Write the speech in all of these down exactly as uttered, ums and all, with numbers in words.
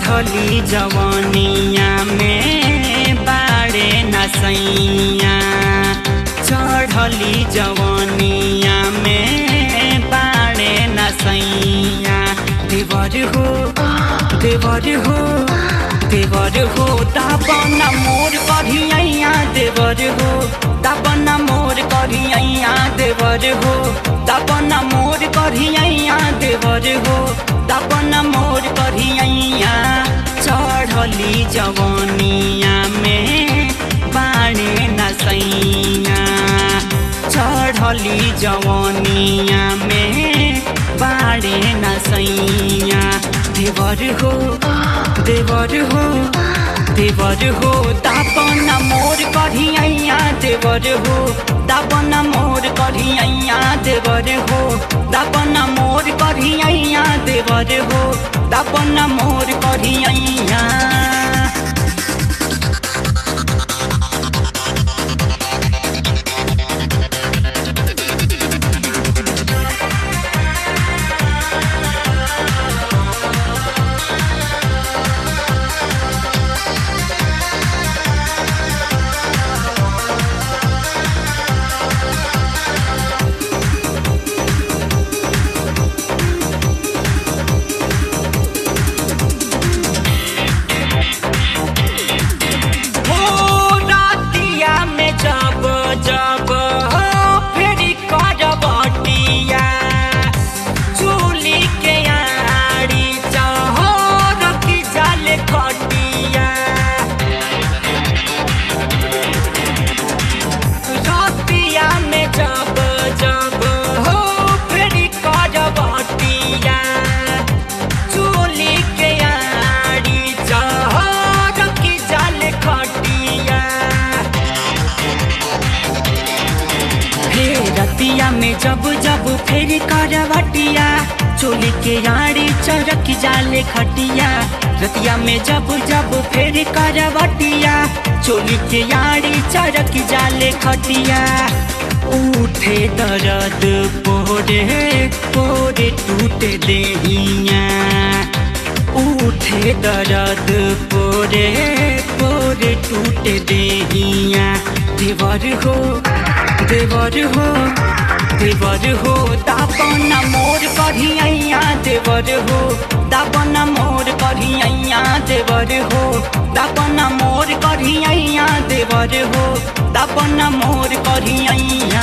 चढ़ली जवानिया में बाड़े नसैया चढ़ली जवानिया में बाड़े नसैया देवर हो देवर हो देवर हो दाबन मोर करिया देवर हो दाबन मोर करिया देवर हो दाबन मोर करिया देवर हो दाबन मोर करिया चढ़ली जवानिया में बाणे नसैया चढ़ली जवानिया में बाणे नसैया देवर हो देवर हो देवर हो दाबन मोर करिया देवर हो दाबन मोर करिया देवर हो दाबन मोर करिया देवर हो दाबन मोर करिया में जब जब फेर करवटिया चोली के यारी चरक जाले खटिया रतिया में जब जब फेर करवटिया चोली के यारी चरक जाले खटिया उठे दर्द पोरे पोरे टूटे देहिया उठे दर्द पोरे पोरे टूटे देहिया देवर हो देवर हो देवर हो दाबन मोर करिया देवर हो दाबन मोर करिया देवर हो दाबन मोर करिया देवर हो दाबन मोर करिया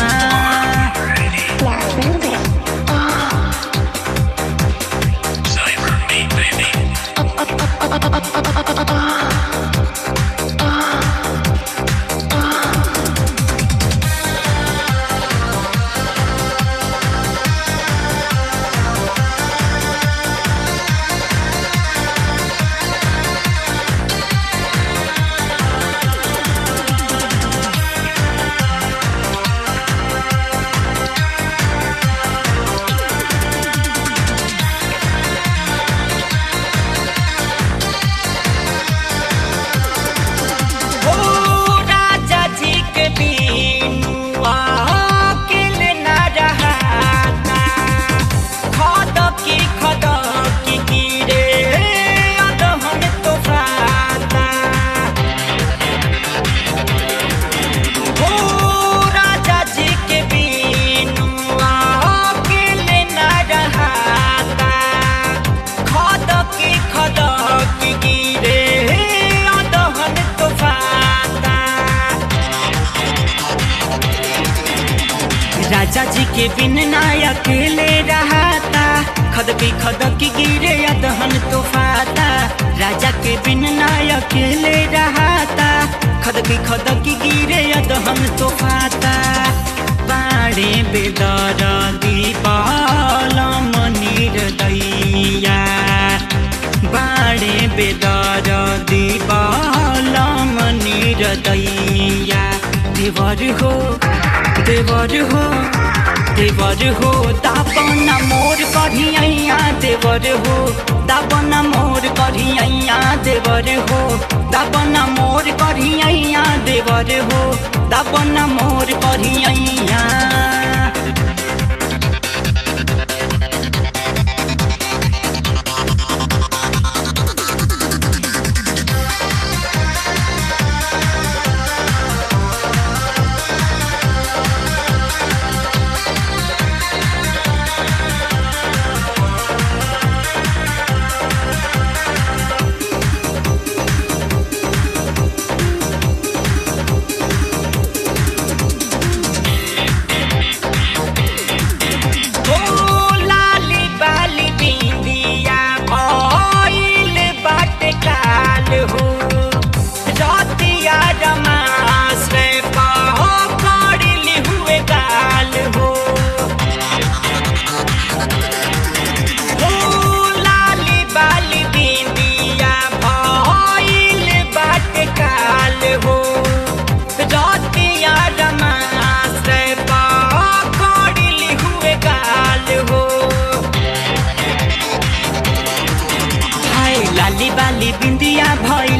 राजा जी के बिन ना अकेले रहता खदकी खदकी गिरे अदहन तो फाता राजा के बिन ना अकेले रहता खदकी खदकी गिरे अदहन तो फाता बाड़े बेदर दीपाल मनीर दैया बाड़े बेदर दीपाल मनीर दैया देवर हो देवर हो देवर हो दाबन मोर करिया देवर हो दाबन मोर करिया देवर हो दाबन मोर करिया देवर हो दाबन मोर करिया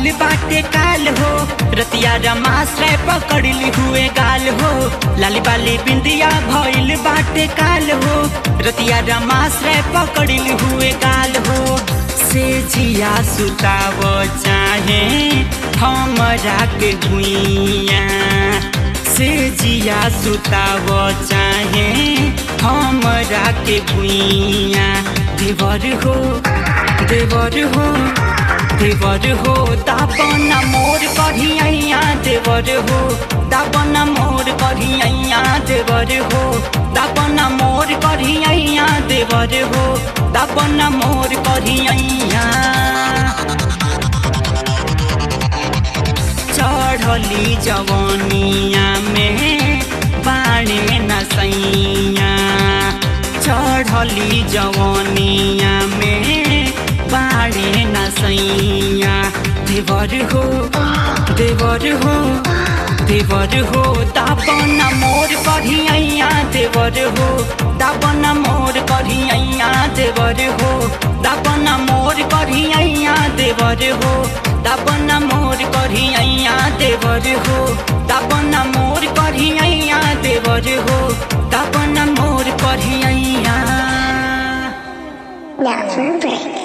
भइल बाटे काल हो रतिया रमाश्रय पकड़ली हुए गाल हो लाली बाली बिंदिया भइल बाटे काल हो रतिया रमाश्रय पकड़ली हुए गाल हो से जिया सुताव चाहे हमरा के भुइया से जिया सुताव चाहे हमरा के भुइया देवर हो देवर हो देवर हो दापना मोर कढ़िया देवर हो दापना मोर कढ़िया देवर हो दापना मोर कढ़िया देवर हो दापना मोर कढ़िया चढ़ली जवनिया में बाणे नसैया चढ़ली जवनिया में बाणे नसैया देवर हो देवर हो देवर हो दापना मोर कढ़िया देवर हो दापना मोर कढ़िया देवर हो दापना मोर कढ़िया देवर हो दापना मोर कढ़िया देवर हो दापना मोर कढ़िया देवर हो दापना मोर कढ़िया Now for a break.